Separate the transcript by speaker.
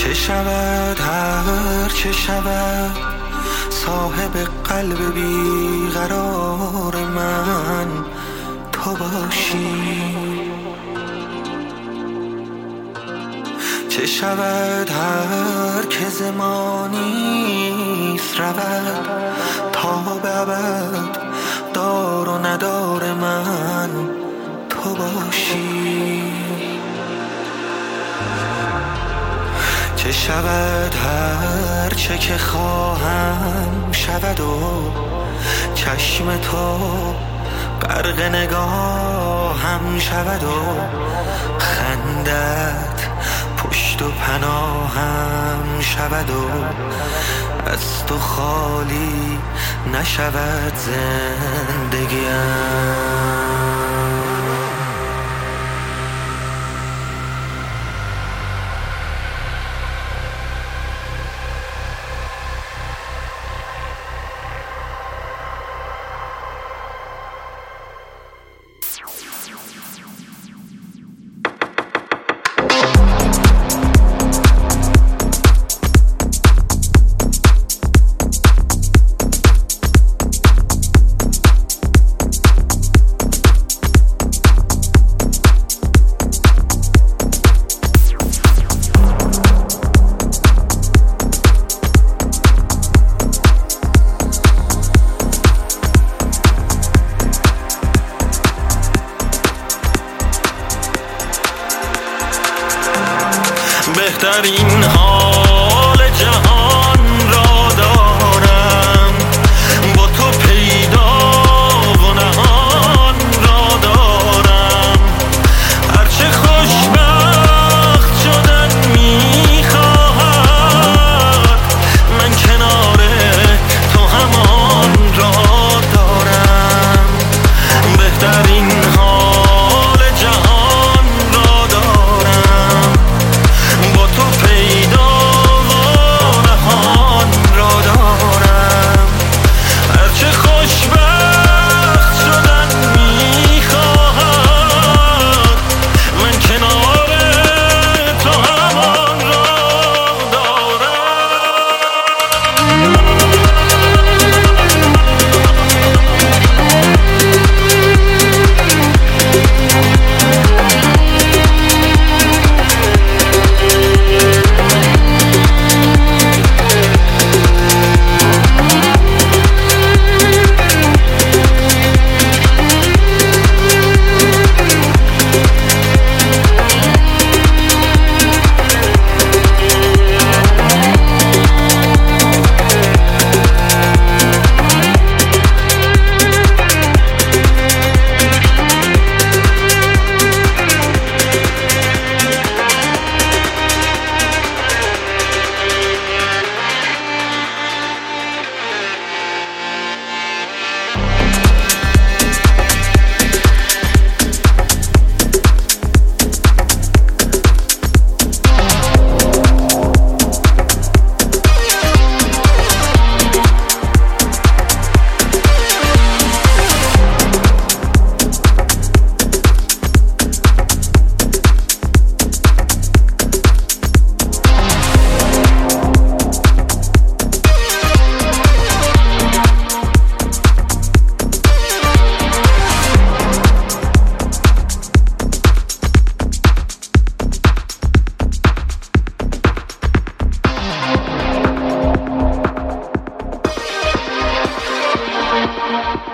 Speaker 1: چه شود هر چه شود صاحب قلب بیقرار من تو باشی. چه شود هر که زمانیست رود تا به ابد دار و ندار من تو باشی. چه شود هر چه که خواهم شود و چشم تو غرق نگاهم شود و خندت پشت و پناهم شود و از تو خالی نشود زندگیم. بهترین حال جهان را دارم، با تو پیدا و نهان را دارم. هرچه خوشبخت شدن میخواهد من کنار تو همان را دارم. بهترین حال جهان را دارم، با تو پیدا و نهان را دارم. هرچه خوشبخت شدن میخواهد من کنار تو همان را
Speaker 2: Thank you.